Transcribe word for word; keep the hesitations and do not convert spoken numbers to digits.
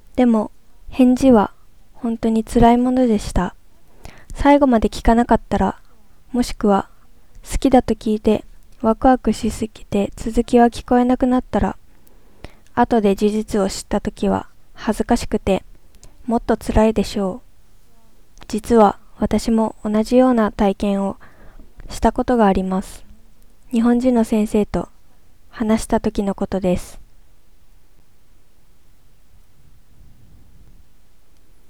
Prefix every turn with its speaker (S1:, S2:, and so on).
S1: でも、返事は本当に辛いものでした。最後まで聞かなかったら、もしくは好きだと聞いてワクワクしすぎて続きは聞こえなくなったら、後で事実を知ったときは恥ずかしくてもっと辛いでしょう。実は私も同じような体験をしたことがあります。日本人の先生と話した時のことです。